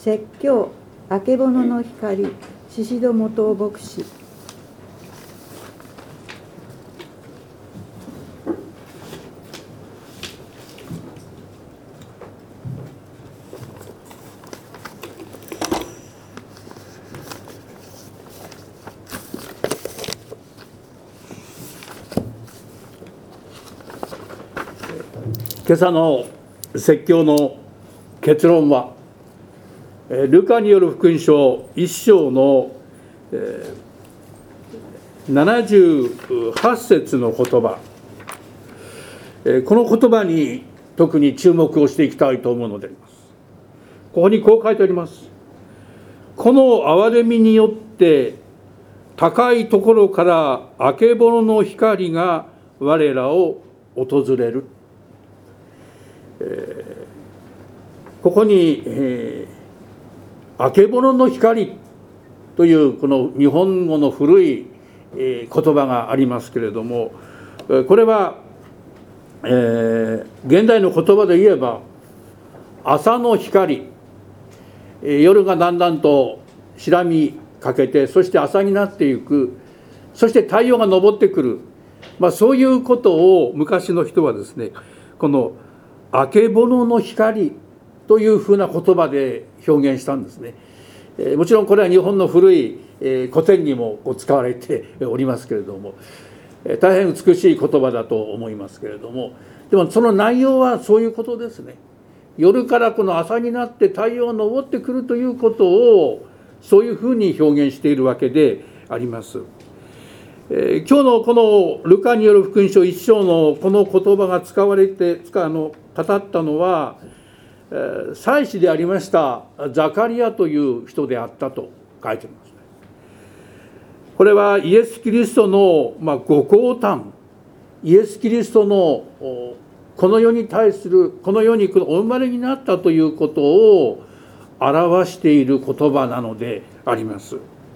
説教あけぼのの光宍戸元牧師。 今朝の説教の結論は、ルカによる福音書1章の78節の言葉、この言葉に特に注目をしていきたいと思うのであります。ここにこう書いてあります。この憐れみによって高いところからあけぼのの光が我らを訪れる。ここに、あけぼのの光というこの日本語の古い、言葉がありますけれども、これは、現代の言葉で言えば朝の光、夜がだんだんと白みかけて、そして朝になっていく、そして太陽が昇ってくる、そういうことを昔の人はですね、このあけぼのの光というふうな言葉で表現したんですね。もちろんこれは日本の古い古典にも使われておりますけれども、大変美しい言葉だと思いますけれども、でもその内容はそういうことですね。夜からこの朝になって太陽が昇ってくるということをそういうふうに表現しているわけであります。今日のこのルカによる福音書1章のこの言葉が使われて語ったのは、祭司でありましたザカリアという人であったと書いてあります。これはイエス・キリストのご降誕、イエス・キリストのこの世に対する、この世にお生まれになったということを表している言葉なのであります。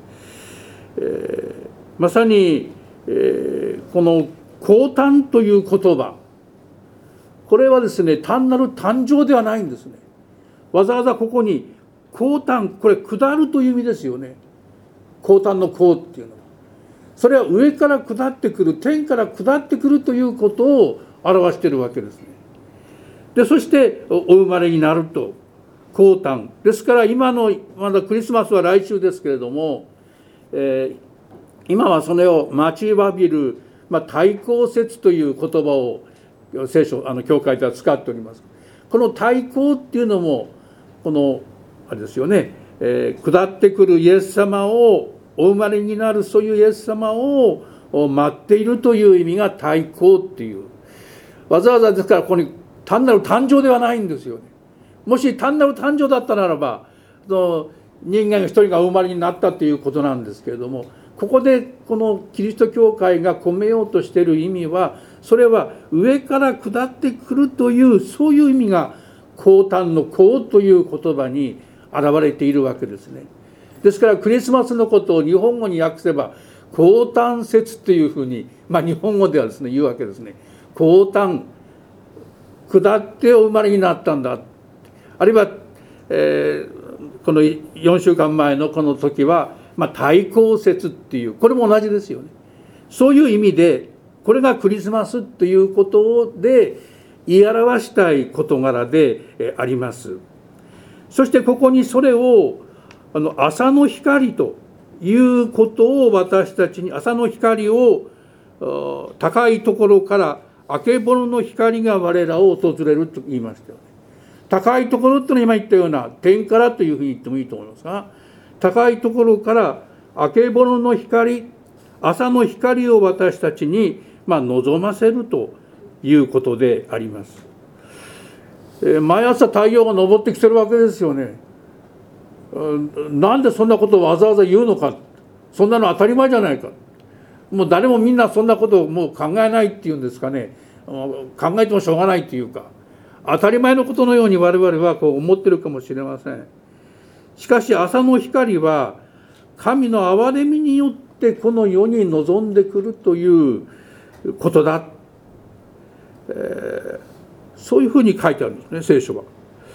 まさに、この降誕という言葉、これはですね、単なる誕生ではないんですね。わざわざここに降誕、これ下るという意味ですよね。降誕の降っていうのは、それは上から下ってくる、天から下ってくるということを表しているわけですね。でそしてお生まれになると、降誕ですから、今のまだクリスマスは来週ですけれども、今はそれを待ちわびる、対抗節という言葉を聖書、教会では使っております。この対抗っていうのも、このあれですよね、下ってくるイエス様を、お生まれになるそういうイエス様を待っているという意味が対抗っていう、わざわざですからここに単なる誕生ではないんですよね。もし単なる誕生だったならば、人間一人がお生まれになったということなんですけれども、ここでこのキリスト教会が込めようとしている意味は、それは上から下ってくるという、そういう意味が降誕の降という言葉に現れているわけですね。ですからクリスマスのことを日本語に訳せば降誕節というふうに、日本語ではですね言うわけですね。降誕、下ってお生まれになったんだ。あるいは、この4週間前のこの時は対抗節っていう、これも同じですよね。そういう意味で、これがクリスマスということで言い表したい事柄であります。そしてここにそれを朝の光ということを私たちに、朝の光を高いところからあけぼのの光が我らを訪れると言いましたよね。高いところというのは今言ったような天からというふうに言ってもいいと思いますが、高いところからあけぼのの光、朝の光を私たちに望ませるということであります。毎朝太陽が昇ってきてるわけですよね。なんでそんなことをわざわざ言うのか、そんなの当たり前じゃないか、もう誰もみんなそんなことをもう考えないっていうんですかね、考えてもしょうがないっていうか、当たり前のことのように我々はこう思ってるかもしれません。しかし朝の光は神の憐れみによってこの世に臨んでくるということだ、そういうふうに書いてあるんですね、聖書は。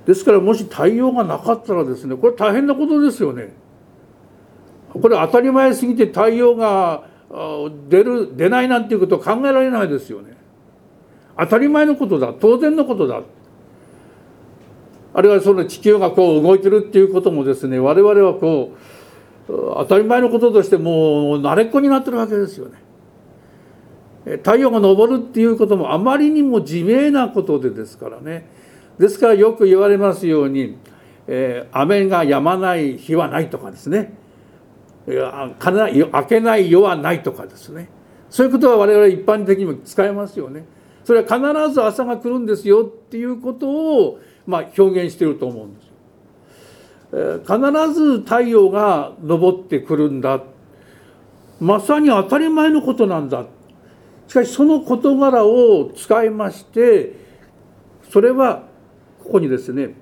ですからもし太陽がなかったらですね、これ大変なことですよね。これ当たり前すぎて太陽が出ないなんていうことは考えられないですよね。当たり前のことだ、当然のことだ。あるいはその地球がこう動いてるっていうこともですね、我々はこう当たり前のこととしてもう慣れっこになってるわけですよね。太陽が昇るっていうこともあまりにも自明なことでですからね。ですからよく言われますように、雨が止まない日はないとかですね、明けない夜はないとかですね、そういうことは我々一般的にも使えますよね。それは必ず朝が来るんですよっていうことを表現していると思うんですよ。必ず太陽が昇ってくるんだ、まさに当たり前のことなんだ。しかしその事柄を使いまして、それはここにですね、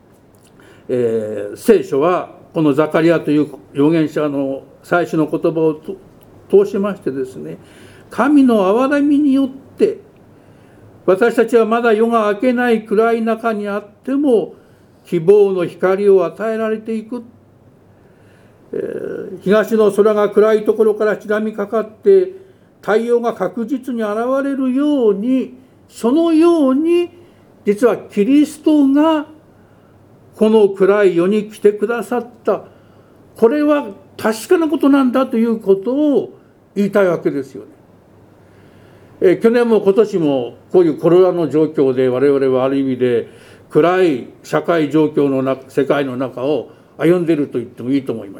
聖書はこのザカリアという預言者の最初の言葉を通しましてですね、神の憐れみによって私たちはまだ夜が明けない暗い中にあっても希望の光を与えられていく。東の空が暗いところから白みかかって太陽が確実に現れるように、そのように実はキリストがこの暗い世に来てくださった。これは確かなことなんだということを言いたいわけですよね。去年も今年もこういうコロナの状況で我々はある意味で暗い社会状況の中、世界の中を歩んでいると言ってもいいと思います。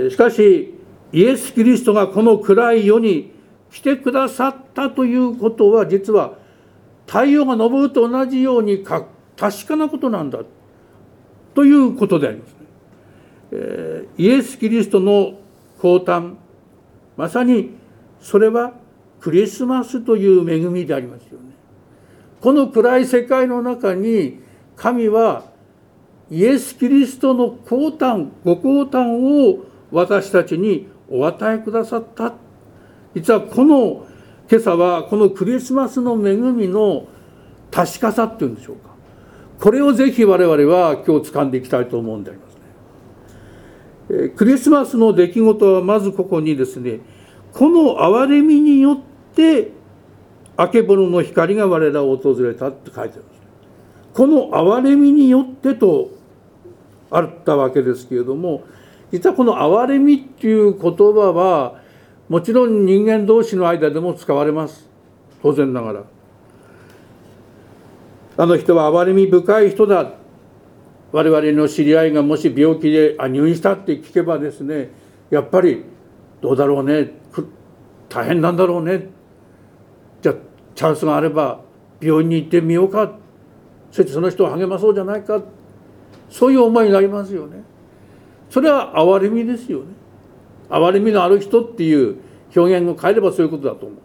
しかしイエス・キリストがこの暗い世に来てくださったということは、実は太陽が昇ると同じように確かなことなんだということでありますね。イエス・キリストの降誕、まさにそれはクリスマスという恵みでありますよね。この暗い世界の中に神はイエス・キリストの降誕、ご降誕を私たちにお与えくださった。実はこの今朝はこのクリスマスの恵みの確かさっていうんでしょうか、これをぜひ我々は今日掴んでいきたいと思うんでありますね。クリスマスの出来事はまずここにですね、この憐れみによってあけぼのの光が我らを訪れたって書いてあるんです。この憐れみによってとあったわけですけれども、実はこの憐れみっていう言葉はもちろん人間同士の間でも使われます。当然ながら、あの人は憐れみ深い人だ、我々の知り合いがもし病気で入院したって聞けばですね、やっぱりどうだろうね、大変なんだろうね、じゃあチャンスがあれば病院に行ってみようか、そしてその人を励まそうじゃないか、そういう思いになりますよね。それは憐れみですよね。憐れみのある人っていう表現を変えればそういうことだと思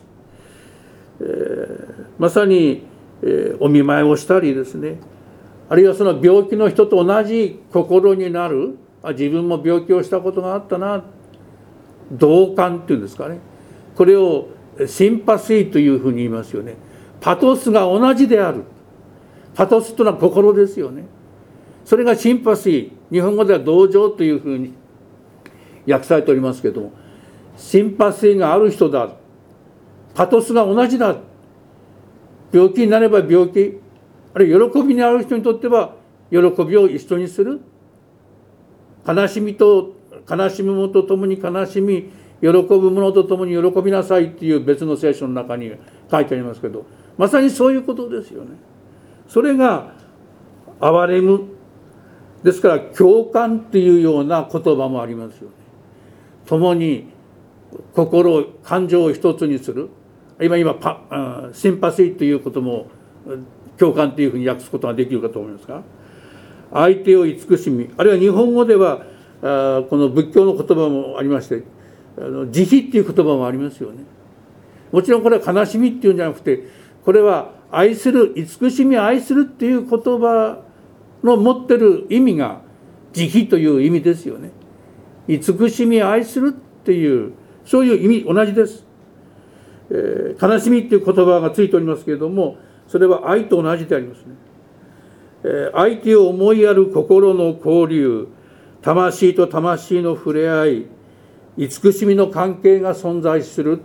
う。まさに、お見舞いをしたりですね、あるいはその病気の人と同じ心になる、自分も病気をしたことがあったな、同感っていうんですかね、これをシンパシーというふうに言いますよね。パトスが同じである。パトスというのは心ですよね。それがシンパシー、日本語では同情というふうに訳されておりますけれども、シンパシーがある人だ、パトスが同じだ、病気になれば病気、あるいは喜びにある人にとっては喜びを一緒にする、悲しむ者と共に悲しみ、喜ぶ者と共に喜びなさいっていう別の聖書の中に書いてありますけど、まさにそういうことですよね。それが憐れむですから、共感っていうような言葉もありますよね。共に心、感情を一つにする、今シンパシーということも共感というふうに訳すことができるかと思いますが、相手を慈しみ、あるいは日本語ではこの仏教の言葉もありまして、慈悲っていう言葉もありますよね。もちろんこれは悲しみっていうんじゃなくて、これは愛する、慈しみ愛するっていう言葉の持ってる意味が慈悲という意味ですよね。慈しみ愛するっていうそういう意味同じです。悲しみっていう言葉がついておりますけれども、 それは愛と同じでありますね。相手を思いやる心の交流、魂と魂の触れ合い、慈しみの関係が存在する。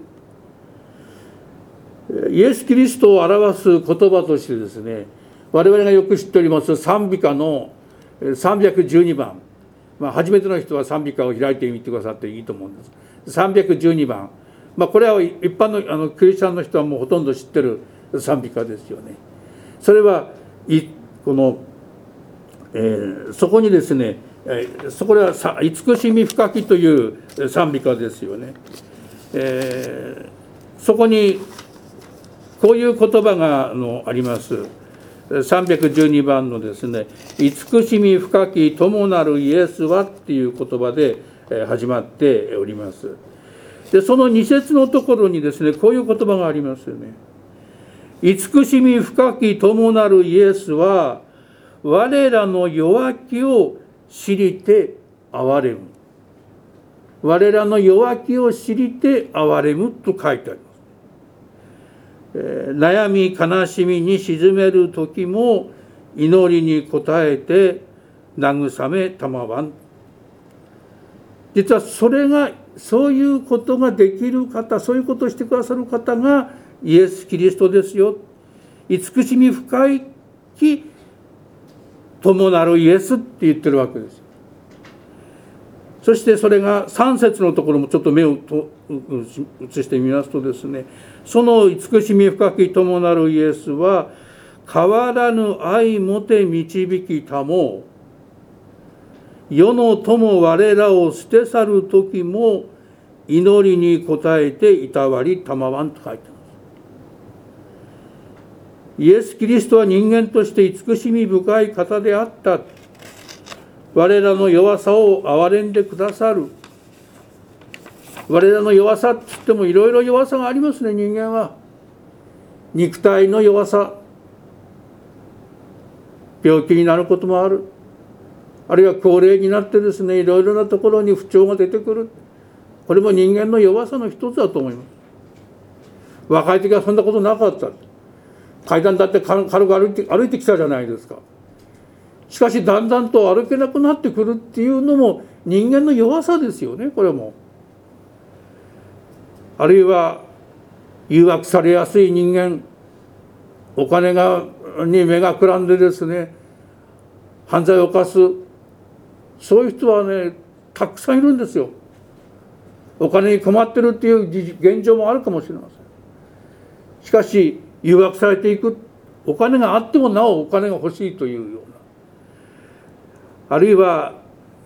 イエス・キリストを表す言葉としてですね、我々がよく知っております賛美歌の312番、初めての人は賛美歌を開いてみてくださっていいと思うんです。312番、これは一般のクリスチャンの人はもうほとんど知ってる賛美歌ですよね。それはそこにですね、そこは慈しみ深きという賛美歌ですよね。そこにこういう言葉があります。312番のですね、慈しみ深き友なるイエスはっていう言葉で始まっております。で、その2節のところにですね、こういう言葉がありますよね。慈しみ深き友なるイエスは我らの弱きを知りて憐れむ。我らの弱きを知りて憐れむと書いてあります。悩み悲しみに沈める時も祈りに応えて慰めたまわん。実はそういうことができる方、そういうことをしてくださる方がイエス・キリストですよ。慈しみ深い友なるイエスって言ってるわけです。そしてそれが3節のところもちょっと目を移してみますとですね、その慈しみ深き友なるイエスは変わらぬ愛もて導きたも、世の友我らを捨て去る時も祈りに応えていたわりたまわんと書いてある。イエス・キリストは人間として慈しみ深い方であった。我らの弱さを憐れんでくださる。我らの弱さって言ってもいろいろ弱さがありますね。人間は肉体の弱さ、病気になることもある。あるいは高齢になってですね、いろいろなところに不調が出てくる。これも人間の弱さの一つだと思います。若い時はそんなことなかった。階段だって軽く歩いてきたじゃないですか。しかしだんだんと歩けなくなってくるっていうのも人間の弱さですよね。これもあるいは誘惑されやすい人間、お金に目がくらんでですね、犯罪を犯す、そういう人はねたくさんいるんですよ。お金に困ってるっていう現状もあるかもしれません。しかし誘惑されていく、お金があってもなおお金が欲しいというような、あるいは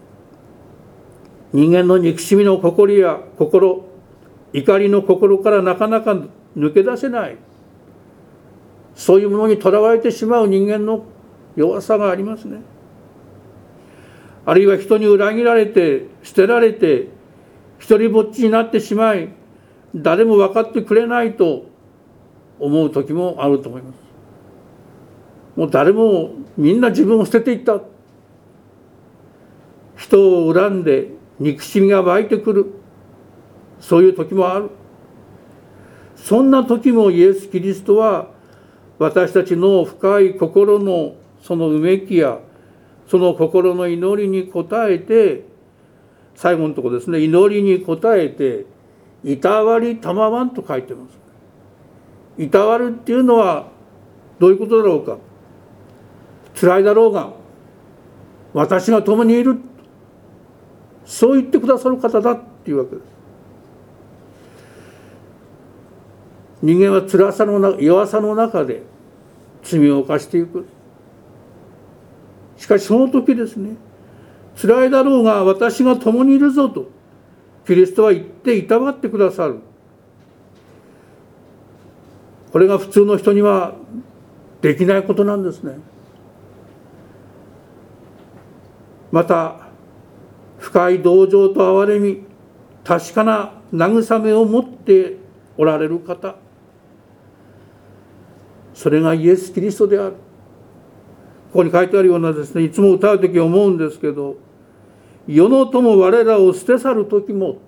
人間の憎しみの心や怒りの心からなかなか抜け出せない、そういうものにとらわれてしまう人間の弱さがありますね。あるいは人に裏切られて捨てられて一りぼっちになってしまい、誰も分かってくれないと思う時もあると思います。もう誰もみんな自分を捨てていった。人を恨んで憎しみが湧いてくる、そういう時もある。そんな時もイエス・キリストは私たちの深い心のそのうめきやその心の祈りに応えて、最後のところですね、祈りに応えていたわりたまわんと書いてます。いたわるっていうのはどういうことだろうか。辛いだろうが私が共にいる、そう言ってくださる方だっていうわけです。人間は辛さの弱さの中で罪を犯していく。しかしその時ですね、辛いだろうが私が共にいるぞとキリストは言っていたわってくださる。これが普通の人にはできないことなんですね。また深い同情と憐れみ、確かな慰めを持っておられる方、それがイエス・キリストである。ここに書いてあるようなですね、いつも歌う時思うんですけど、世の友我らを捨て去る時も、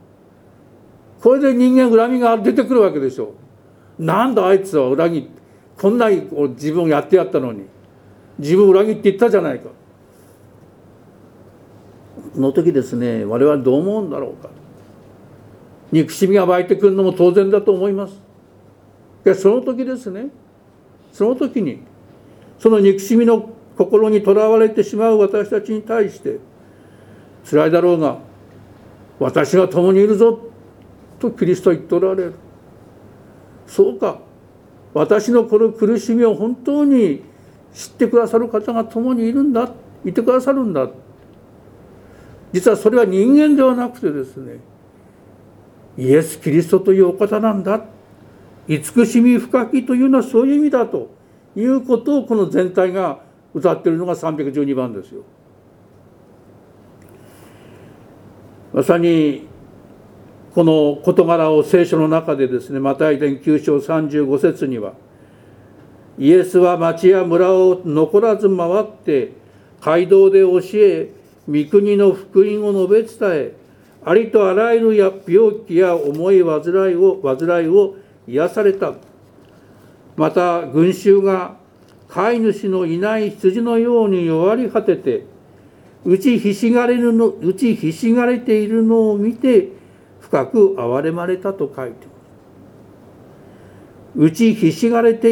これで人間恨みが出てくるわけでしょう。なんだあいつは裏切って、 こんなに自分やってやったのに自分裏切っていったじゃないか。その時ですね、我々どう思うんだろうか。憎しみが湧いてくるのも当然だと思います。でその時ですね、その時にその憎しみの心にとらわれてしまう私たちに対して辛いだろうが私が共にいるぞとキリストは言っておられる。そうか、私のこの苦しみを本当に知ってくださる方が共にいるんだ、いてくださるんだ。実はそれは人間ではなくてですね、イエス・キリストというお方なんだ、慈しみ深きというのはそういう意味だということをこの全体が歌っているのが312番ですよ。まさにこの事柄を聖書の中でですね、マタイ伝9章35節には、イエスは町や村を残らず回って街道で教え、御国の福音を述べ伝え、ありとあらゆる病気や重い患いを癒された。また群衆が飼い主のいない羊のように弱り果てて打ちひしがれているのを見て深く憐れまれたと書いています。打ちひしがれて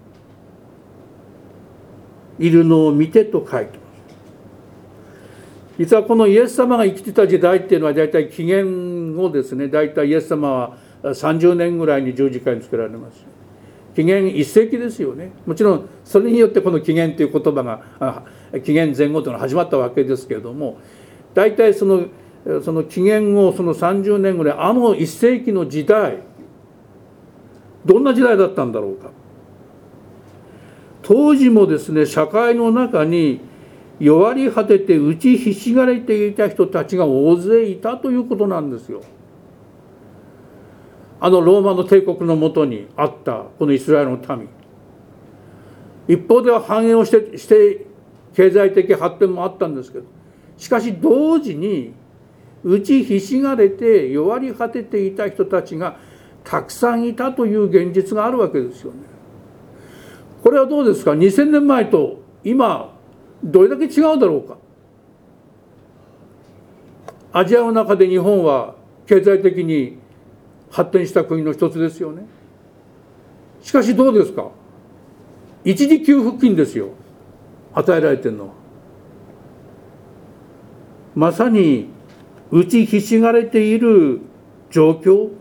いるのを見てと書いています。実はこのイエス様が生きてた時代っていうのは大体紀元後ですね、大体イエス様は30年ぐらいに十字架につけられます。紀元1世紀ですよね。もちろんそれによってこの紀元という言葉が紀元前後というのが始まったわけですけれども、大体その紀元後その30年ぐらい、あの1世紀の時代、どんな時代だったんだろうか。当時もですね、社会の中に弱り果てて打ちひしがれていた人たちが大勢いたということなんですよ。ローマの帝国のもとにあったこのイスラエルの民、一方では繁栄をして経済的発展もあったんですけど、しかし同時に打ちひしがれて弱り果てていた人たちがたくさんいたという現実があるわけですよね。これはどうですか。2000年前と今どれだけ違うだろうか。アジアの中で日本は経済的に発展した国の一つですよね。しかしどうですか。一時給付金ですよ、与えられているのは。まさに打ちひしがれている状況。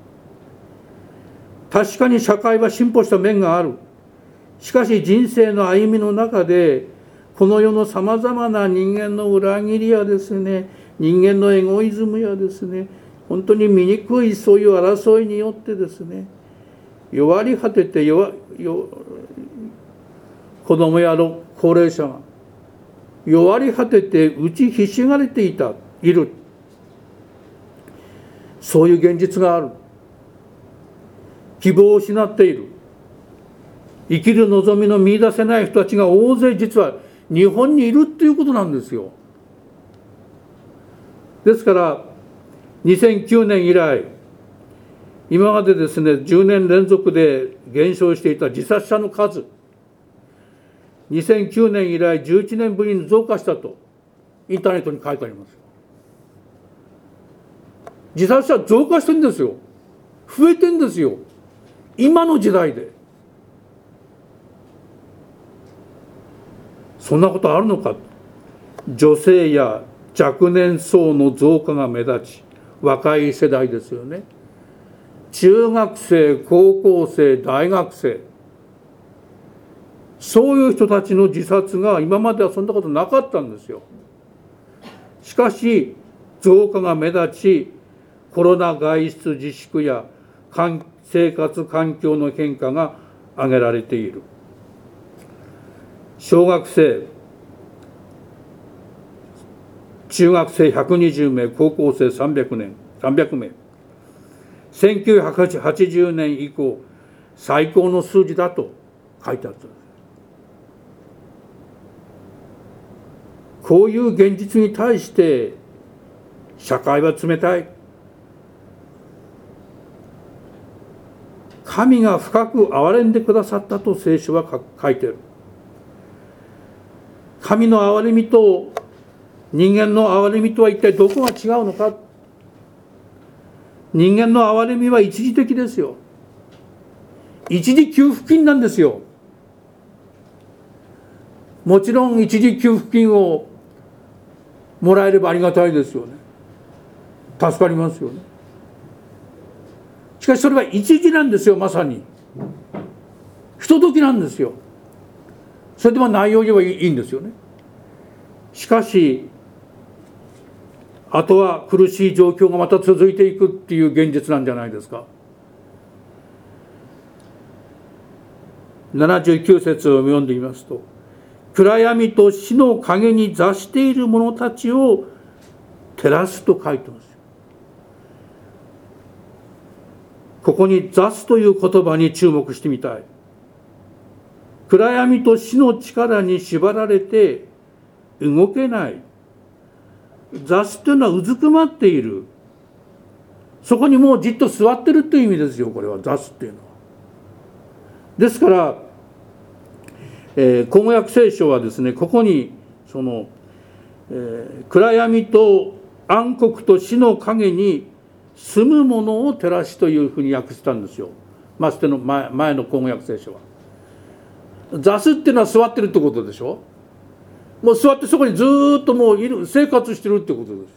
確かに社会は進歩した面がある。しかし人生の歩みの中でこの世のさまざまな人間の裏切りやですね、人間のエゴイズムやですね、本当に醜いそういう争いによってですね、弱り果てて子供や高齢者が弱り果てて打ちひしがれている、そういう現実がある。希望を失っている、生きる望みの見出せない人たちが大勢実は日本にいるっていうことなんですよ。ですから2009年以来、今までですね10年連続で減少していた自殺者の数、2009年以来11年ぶりに増加したとインターネットに書いてあります。自殺者増加してるんですよ。増えてるんですよ、今の時代で。そんなことあるのか。女性や若年層の増加が目立ち、若い世代ですよね。中学生、高校生、大学生、そういう人たちの自殺が今まではそんなことなかったんですよ。しかし増加が目立ち、コロナ外出自粛や生活環境の変化が挙げられている。小学生、中学生120名、高校生300名。1980年以降最高の数字だと書いてあった。こういう現実に対して社会は冷たい。 神が深く憐れんでくださったと聖書は書いている。神の憐れみと人間の憐れみとは一体どこが違うのか。人間の憐れみは一時的ですよ。一時給付金なんですよ。もちろん一時給付金をもらえればありがたいですよね。助かりますよね。しかしそれは一時なんですよ。まさにひとときなんですよ。それでも内容にはいいんですよね。しかしあとは苦しい状況がまた続いていくっていう現実なんじゃないですか。79節を読んでみますと、暗闇と死の影に座している者たちを照らすと書いてます。ここに座すという言葉に注目してみたい。暗闇と死の力に縛られて動けない。座すというのはうずくまっている。そこにもうじっと座ってるという意味ですよ。これは座すっていうのは。ですから、口語訳聖書はですね、ここにその、暗闇と暗黒と死の影に住むものを照らしというふうに訳したんですよ。マステの前の口語訳聖書は。座すっていうのは座ってるってことでしょ。もう座ってそこにずっともう生活してるってことです。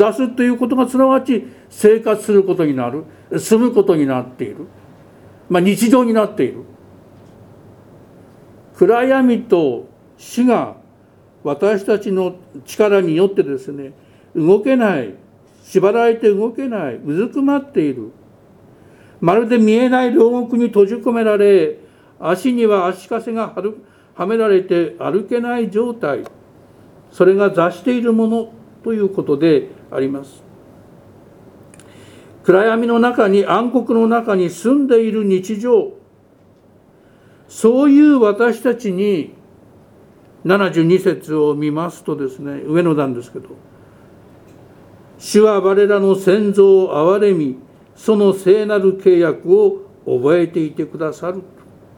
座すということがすなわち生活することになる、住むことになっている、日常になっている。暗闇と死が私たちの力によってですね、動けない、縛られて動けない、うずくまっている。まるで見えない牢獄に閉じ込められ、足には足かせがはめられて歩けない状態。それが座しているものということであります。暗闇の中に、暗黒の中に住んでいる日常。そういう私たちに、72節を見ますとですね、上の段ですけど、主は我らの先祖を憐れみ、その聖なる契約を覚えていてくださる。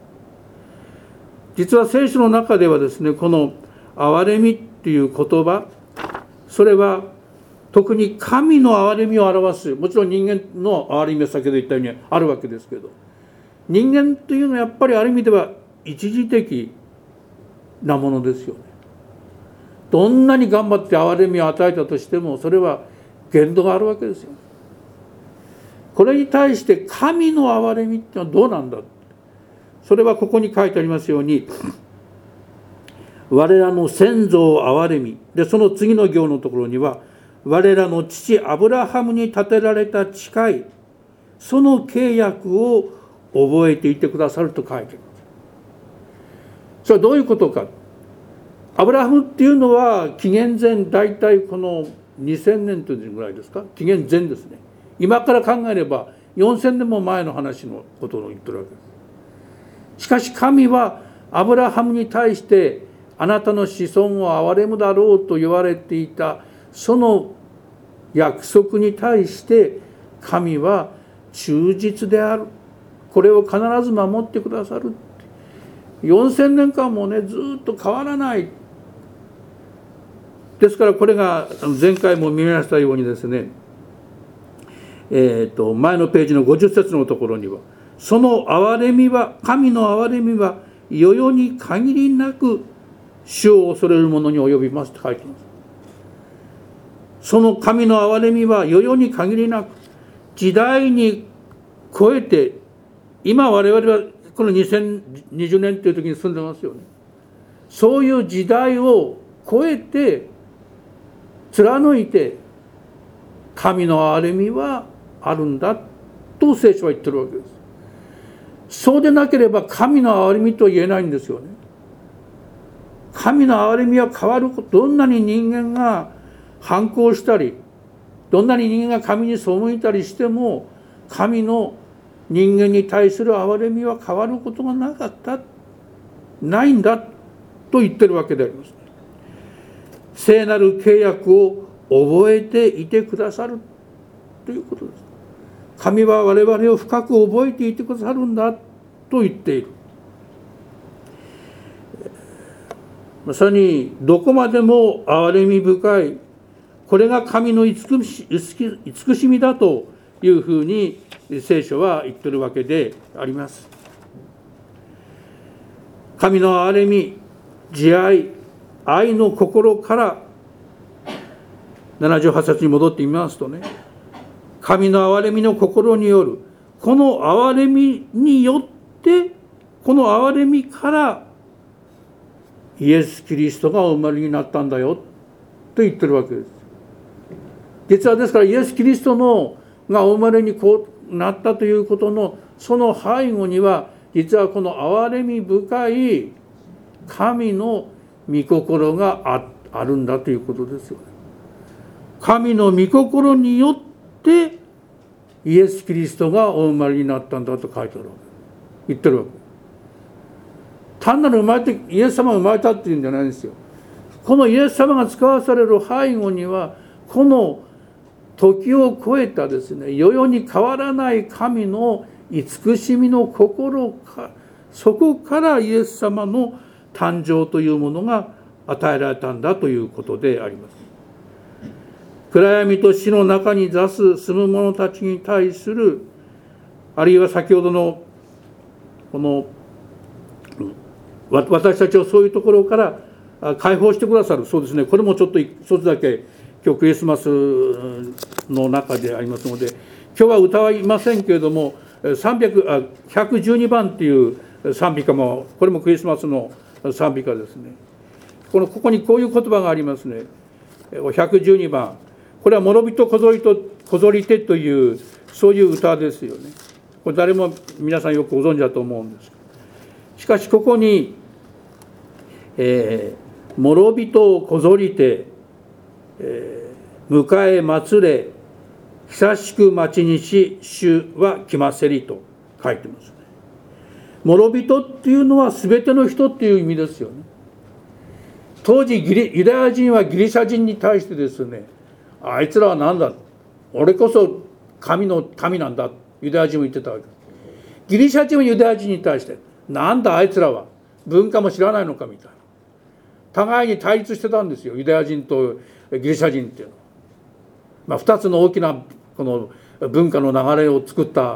実は聖書の中ではですね、この憐れみっていう言葉、それは特に神の憐れみを表す。もちろん人間の憐れみは先ほど言ったようにあるわけですけど、人間というのはやっぱりある意味では一時的なものですよね。どんなに頑張って憐れみを与えたとしても、それは限度があるわけですよ。これに対して神の憐れみってのはどうなんだ。それはここに書いてありますように、我らの先祖を憐れみ、でその次の行のところには、我らの父アブラハムに立てられた誓い、その契約を覚えていてくださると書いてあります。それはどういうことか。アブラハムっていうのは紀元前大体この2000年というぐらいですか。紀元前ですね。今から考えれば4000年も前の話のことを言ってるわけです。しかし神はアブラハムに対して、あなたの子孫を憐れむだろうと言われていたその約束に対して神は忠実である。これを必ず守ってくださる。4000年間もね、ずっと変わらない。ですからこれが前回も見ましたようにですね、前のページの50節のところには、その憐れみは、神の憐れみは世々に限りなく主を恐れる者に及びますと書いています。その神の憐れみは世々に限りなく、時代に超えて、今我々はこの2020年という時に住んでますよね。そういう時代を超えて貫いて神の憐れみはあるんだと聖書は言ってるわけです。そうでなければ神の憐れみとは言えないんですよね。神の憐れみは変わること、どんなに人間が反抗したり、どんなに人間が神に背いたりしても、神の人間に対する憐れみは変わることがなかった、ないんだと言ってるわけであります。聖なる契約を覚えていてくださるということです。 神は我々を深く覚えていてくださるんだと言っている。まさにどこまでも憐れみ深い、これが神の慈しみだというふうに聖書は言っているわけであります。神の憐れみ、慈愛、愛の心から78節に戻ってみますとね、神の憐れみの心による、この憐れみによって、この憐れみからイエス・キリストがお生まれになったんだよと言ってるわけです。実はですからイエス・キリストのがお生まれにこうなったということのその背後には、実はこの憐れみ深い神の御心があるんだということですよね。神の御心によってイエス・キリストがお生まれになったんだと書いてあるわけ、言ってるわけ。単なる生まれてイエス様が生まれたっていうんじゃないんですよ。このイエス様が使わされる背後には、この時を超えたですね、世々に変わらない神の慈しみの心か、そこからイエス様の誕生というものが与えられたんだということであります。暗闇と死の中に住む者たちに対する、あるいは先ほどのこの私たちをそういうところから解放してくださる、そうですね、これもちょっと一つだけ今日クリスマスの中でありますので、今日は歌はいませんけれども、112番っていう賛美歌も、これもクリスマスの賛美歌ですね。ここにこういう言葉がありますね。112番、これは諸人こぞりてというそういう歌ですよね。これ誰も皆さんよくご存知だと思うんです。しかしここに、諸人をこぞりて、迎え祭れ、久しく待ちにし、主は来ませりと書いてますね。諸人っていうのは全ての人っていう意味ですよね。当時ユダヤ人はギリシャ人に対してですね、あいつらは何だ、俺こそ神の民なんだ、ユダヤ人も言ってたわけです。ギリシャ人はユダヤ人に対して、なんだあいつらは文化も知らないのかみたいな、互いに対立してたんですよ、ユダヤ人とギリシャ人っていうのは。2つの大きなこの文化の流れを作った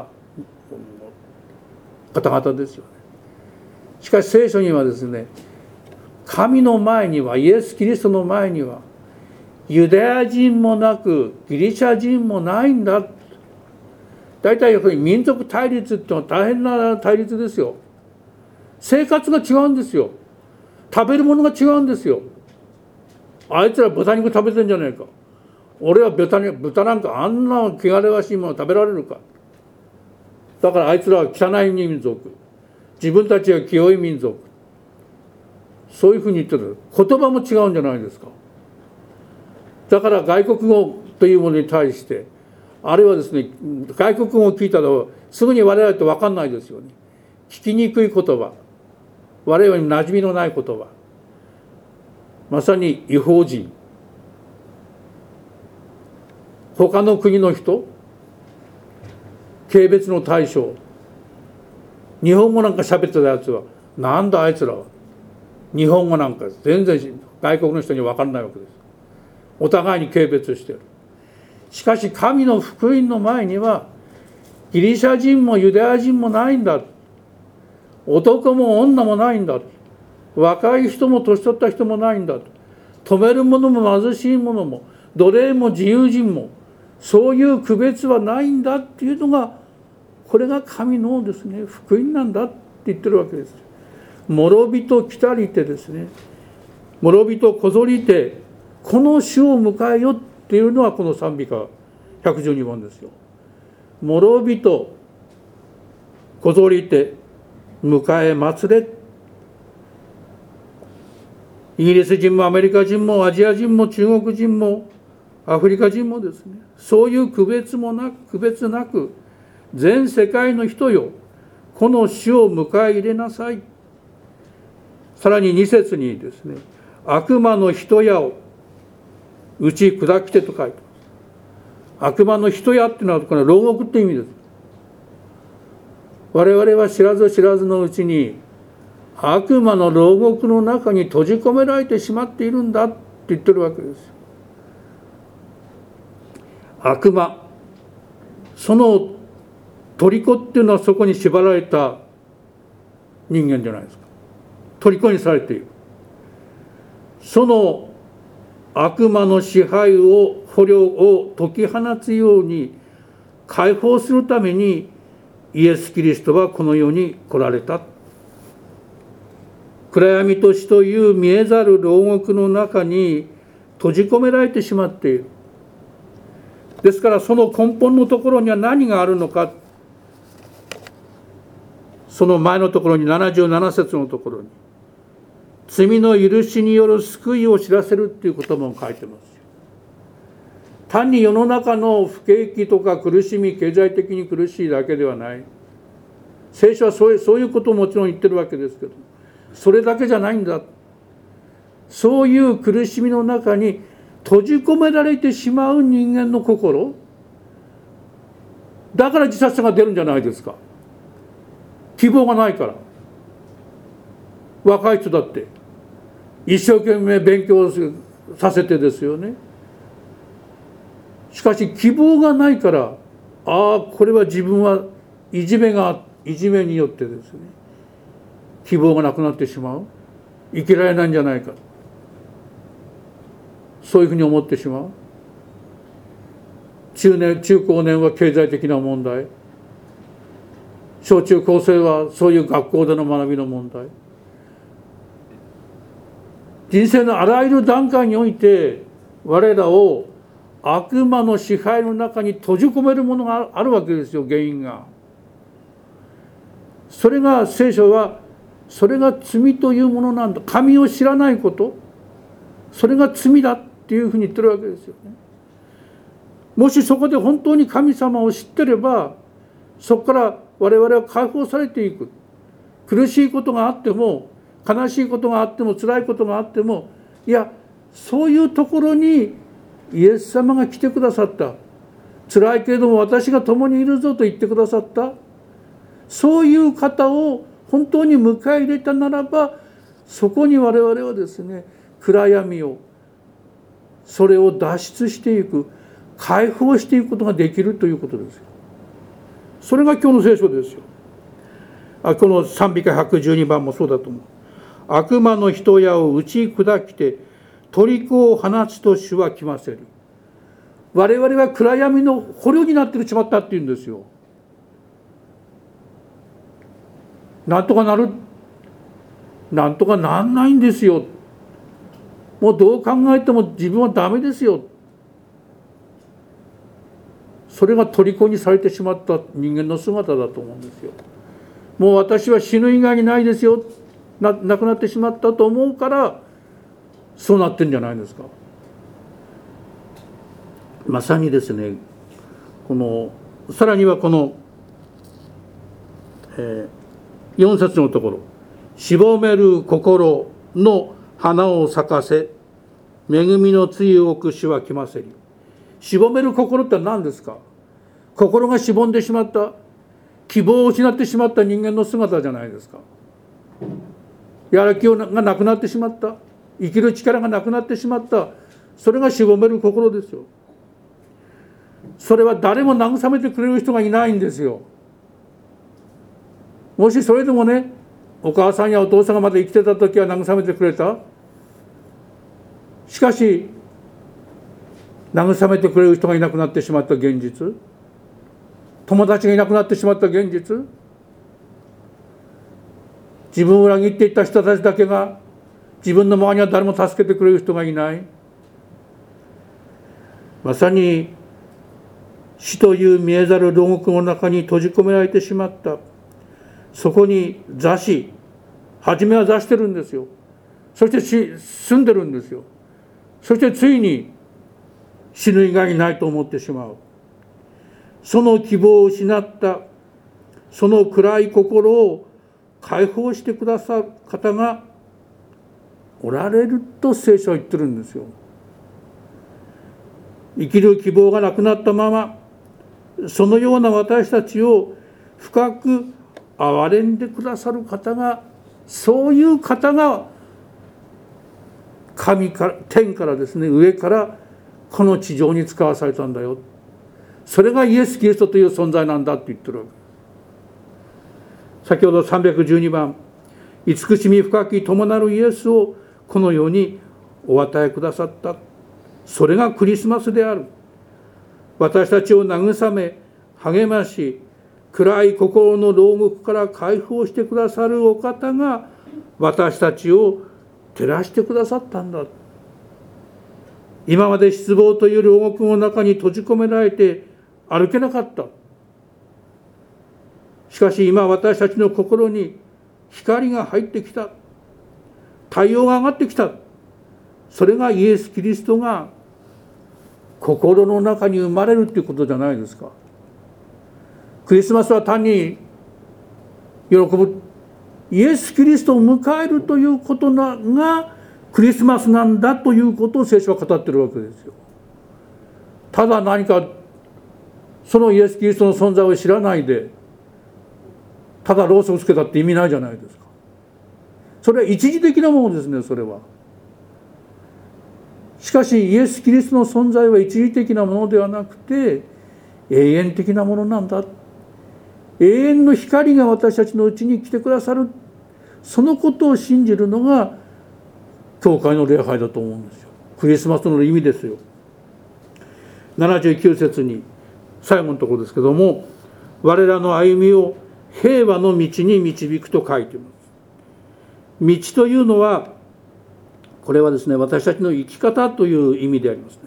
方々ですよね。しかし聖書にはですね、神の前には、イエス・キリストの前にはユダヤ人もなくギリシャ人もないんだ。大体やっぱり民族対立っていうのは大変な対立ですよ。生活が違うんですよ。食べるものが違うんですよ。あいつら豚肉食べてんじゃないか、俺は豚なんかあんな汚れわしいもの食べられるか。だからあいつらは汚い民族、自分たちは清い民族、そういうふうに言ってる。言葉も違うんじゃないですか。だから外国語というものに対して、あるいはですね、外国語を聞いたらすぐに我々って分かんないですよね。聞きにくい言葉、我々に馴染みのない言葉、まさに異邦人、他の国の人、軽蔑の対象、日本語なんか喋ってたやつは、なんだあいつらは、日本語なんか全然外国の人に分からないわけです。お互いに軽蔑している。しかし神の福音の前には、ギリシャ人もユダヤ人もないんだ、男も女もないんだ、若い人も年取った人もないんだ、富める者も貧しい者も奴隷も自由人も、そういう区別はないんだっていうのが、これが神のですね、福音なんだって言ってるわけです。諸人来たりてですね、諸人こぞりて、この主を迎えよっていうのはこの賛美歌112番ですよ。諸人こぞりて迎え祭れ。イギリス人もアメリカ人もアジア人も中国人もアフリカ人もですね、そういう区別なく全世界の人よ、この主を迎え入れなさい。さらに2節にですね、悪魔の人やを打ち砕きてと書いてます。 悪魔の人やっていうのはこの牢獄って意味です。我々は知らず知らずのうちに悪魔の牢獄の中に閉じ込められてしまっているんだって言ってるわけです。悪魔、その虜っていうのはそこに縛られた人間じゃないですか。虜にされている。その悪魔の支配を捕虜を解き放つように解放するためにイエス・キリストはこの世に来られた。暗闇と死という見えざる牢獄の中に閉じ込められてしまっている。ですからその根本のところには何があるのか。その前のところに77節のところに罪の許しによる救いを知らせるっていう言葉も書いてます。単に世の中の不景気とか苦しみ、経済的に苦しいだけではない。聖書はそういうことをもちろん言ってるわけですけど、それだけじゃないんだ。そういう苦しみの中に閉じ込められてしまう人間の心、だから自殺者が出るんじゃないですか。希望がないから。若い人だって一生懸命勉強させてですよね。しかし希望がないから、これは自分はいじめによってですね、希望がなくなってしまう、生きられないんじゃないか、そういうふうに思ってしまう。中高年は経済的な問題、小中高生はそういう学校での学びの問題、人生のあらゆる段階において我らを悪魔の支配の中に閉じ込めるものがあるわけですよ、原因が。それが聖書はそれが罪というものなんだ、神を知らないこと、それが罪だっていうふうに言ってるわけですよね。もしそこで本当に神様を知ってれば、そこから我々は解放されていく。苦しいことがあっても、悲しいことがあっても、辛いことがあっても、いや、そういうところにイエス様が来てくださった。辛いけれども私が共にいるぞと言ってくださった。そういう方を本当に迎え入れたならば、そこに我々はですね、暗闇を、それを脱出していく、解放していくことができるということですよ。それが今日の聖書ですよ。この賛美歌112番もそうだと思う。悪魔の人矢を打ち砕きて虜を放つと主は来ませる。我々は暗闇の捕虜になってしまったっていうんですよ。なんとかなる、なんとかなんないんですよ。もうどう考えても自分はダメですよ。それが虜にされてしまった人間の姿だと思うんですよ。もう私は死ぬ以外にないですよ、亡くなってしまったと思うからそうなってるんじゃないですか。まさにですね、さらにはこの、4節のところ、しぼめる心の花を咲かせ恵みの露を置く主は来ませり。しぼめる心って何ですか。心がしぼんでしまった、希望を失ってしまった人間の姿じゃないですか。やる気がなくなってしまった、生きる力がなくなってしまった、それがしぼめる心ですよ。それは誰も慰めてくれる人がいないんですよ。もしそれでもね、お母さんやお父さんがまだ生きてた時は慰めてくれた。しかし慰めてくれる人がいなくなってしまった現実、友達がいなくなってしまった現実、自分を裏切っていった人たちだけが、自分の周りには誰も助けてくれる人がいない。まさに死という見えざる牢獄の中に閉じ込められてしまった。そこに座し、初めは座してるんですよ。そして住んでるんですよ。そしてついに死ぬ以外にないと思ってしまう。その希望を失ったその暗い心を解放してくださる方がおられると聖書は言ってるんですよ。 生きる希望がなくなったまま、そのような私たちを深く憐れんでくださる方が、そういう方が神から、天からですね、上からこの地上に使わされたんだよ。それがイエス・キリストという存在なんだって言ってるわけ。先ほど312番、慈しみ深き友なるイエスをこの世にお与えくださった。それがクリスマスである。私たちを慰め、励まし、暗い心の牢獄から解放してくださるお方が私たちを照らしてくださったんだ。今まで失望という牢獄の中に閉じ込められて歩けなかった。しかし今私たちの心に光が入ってきた。太陽が上がってきた。それがイエス・キリストが心の中に生まれるということじゃないですか。クリスマスは単に喜ぶ、イエス・キリストを迎えるということがクリスマスなんだということを聖書は語っているわけですよ。ただ何かそのイエス・キリストの存在を知らないでただローソンをつけたって意味ないじゃないですか。それは一時的なものですね。それはしかしイエス・キリストの存在は一時的なものではなくて永遠的なものなんだ。永遠の光が私たちのうちに来てくださる、そのことを信じるのが教会の礼拝だと思うんですよ。クリスマスの意味ですよ。79節に最後のところですけども、我らの歩みを平和の道に導くと書いています。道というのはこれはですね、私たちの生き方という意味であります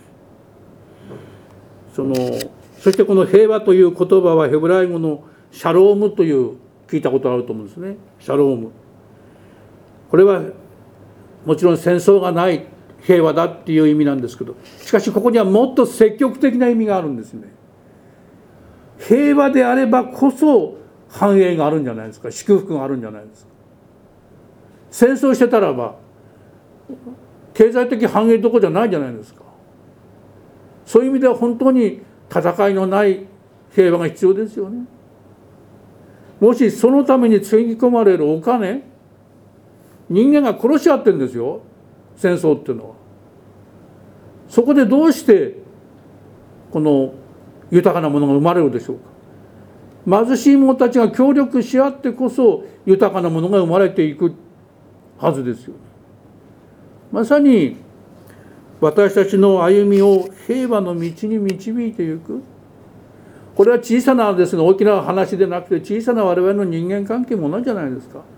ね。そしてこの平和という言葉はヘブライ語のシャロームという聞いたことあると思うんですね。シャローム。これはもちろん戦争がない平和だっていう意味なんですけど、しかしここにはもっと積極的な意味があるんですね。平和であればこそ繁栄があるんじゃないですか。祝福があるんじゃないですか。戦争してたらば経済的繁栄どころじゃないじゃないですか。そういう意味では本当に戦いのない平和が必要ですよね。もしそのためにつぎ込まれるお金、人間が殺し合ってるんですよ、戦争っていうのは。そこでどうしてこの豊かなものが生まれるでしょうか。貧しい者たちが協力し合ってこそ豊かなものが生まれていくはずですよ。まさに私たちの歩みを平和の道に導いていく。これは小さなですね、大きな話でなくて小さな我々の人間関係も同じじゃないですか。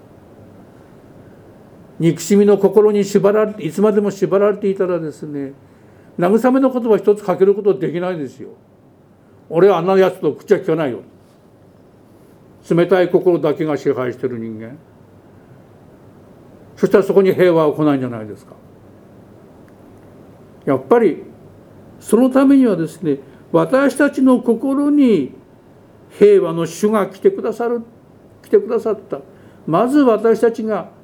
憎しみの心に縛られていつまでも縛られていたらですね、慰めの言葉一つかけることできないですよ。俺はあんなやつと口は聞かないよ。冷たい心だけが支配している人間。そしたらそこに平和は来ないんじゃないですか。やっぱりそのためにはですね、私たちの心に平和の主が来てくださった。まず私たちが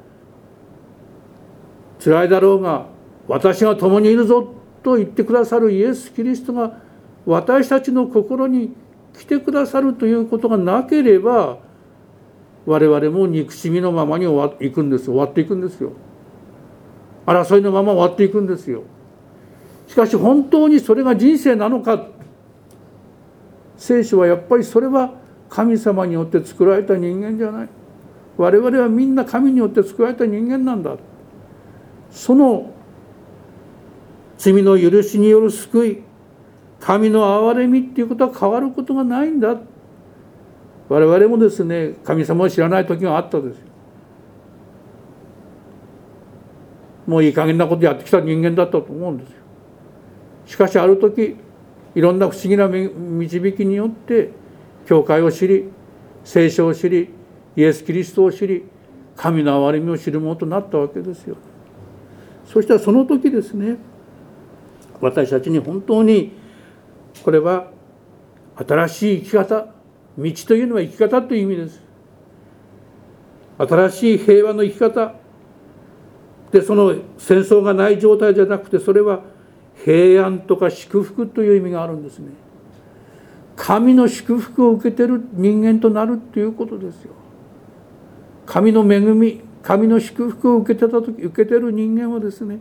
辛いだろうが私が共にいるぞと言ってくださるイエス・キリストが私たちの心に来てくださるということがなければ、我々も憎しみのままに終わっていくんですよ。争いのまま終わっていくんですよ。しかし本当にそれが人生なのか。聖書はやっぱりそれは神様によって作られた人間じゃない。我々はみんな神によって作られた人間なんだ。その罪の許しによる救い、神の憐れみっていうことは変わることがないんだ。我々もですね、神様を知らない時があったですよ。もういい加減なことやってきた人間だったと思うんですよ。しかしある時、いろんな不思議な導きによって教会を知り、聖書を知り、イエス・キリストを知り、神の憐れみを知るものとなったわけですよ。そしたらその時ですね、私たちに本当にこれは新しい生き方、道というのは生き方という意味です。新しい平和の生き方で、その戦争がない状態じゃなくて、それは平安とか祝福という意味があるんですね。神の祝福を受けている人間となるということですよ。神の恵み、神の祝福を受けている人間はですね、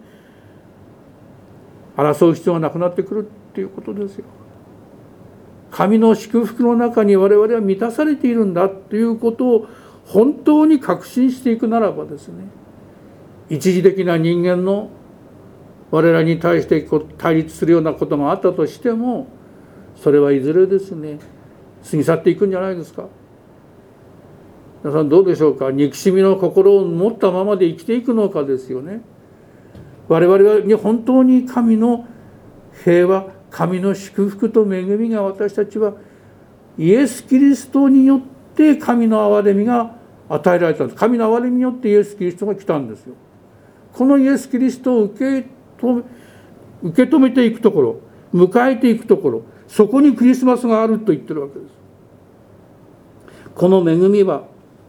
争う必要がなくなってくるということですよ。神の祝福の中に我々は満たされているんだということを本当に確信していくならばですね、一時的な人間の我々に対して対立するようなことがあったとしても、それはいずれですね、過ぎ去っていくんじゃないですか。皆さんどうでしょうか。憎しみの心を持ったままで生きていくのかですよね。我々に本当に神の平和、神の祝福と恵みが、私たちはイエス・キリストによって神の憐れみが与えられたんです。神の憐れみによってイエス・キリストが来たんですよ。このイエス・キリストを受け止めていくところ、迎えていくところ、そこにクリスマスがあると言ってるわけです。この恵みは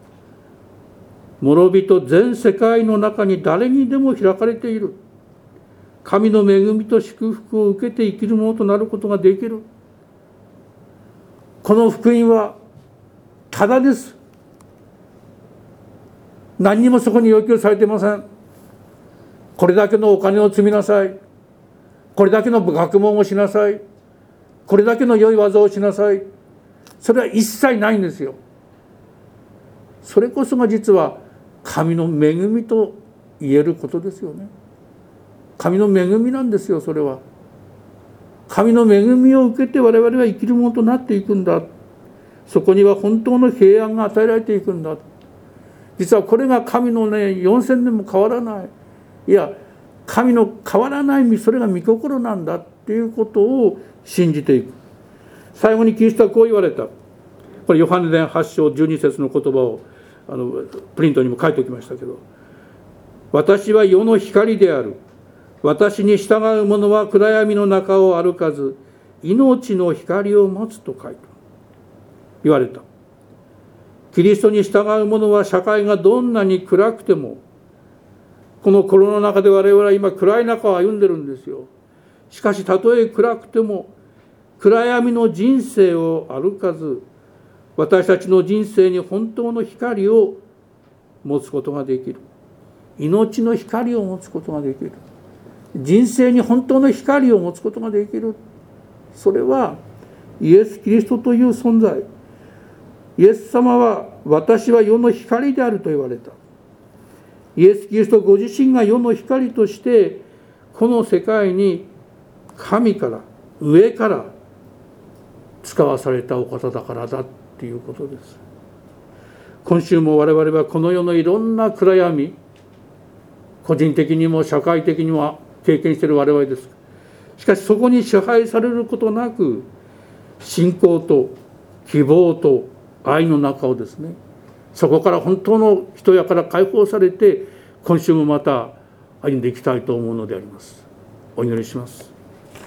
諸人全世界の中に誰にでも開かれている。神の恵みと祝福を受けて生きるものとなることができる。この福音はただです。何にもそこに要求されていません。これだけのお金を積みなさい。これだけの学問をしなさい。これだけの良い技をしなさい。それは一切ないんですよ。それこそが実は神の恵みと言えることですよね。神の恵みなんですよ、それは。神の恵みを受けて我々は生きるものとなっていくんだ。そこには本当の平安が与えられていくんだ。実はこれが神のね、4000年も変わらない。いや、神の変わらないそれが御心なんだっていうことを信じていく。最後にキリストはこう言われた。これヨハネ伝8章12節の言葉をプリントにも書いておきましたけど、私は世の光である。私に従う者は暗闇の中を歩かず、命の光を持つと書いて言われた。キリストに従う者は社会がどんなに暗くても、このコロナの中で我々は今暗い中を歩んでるんですよ。しかしたとえ暗くても暗闇の人生を歩かず、私たちの人生に本当の光を持つことができる。命の光を持つことができる。人生に本当の光を持つことができる。それはイエス・キリストという存在。イエス様は私は世の光であると言われた。イエス・キリストご自身が世の光としてこの世界に神から上から使わされたお方だからだっていうことです。今週も我々はこの世のいろんな暗闇、個人的にも社会的にも経験している我々です。しかしそこに支配されることなく、信仰と希望と愛の中をですね、そこから本当の人やから解放されて、今週もまた歩んでいきたいと思うのであります。お祈りします。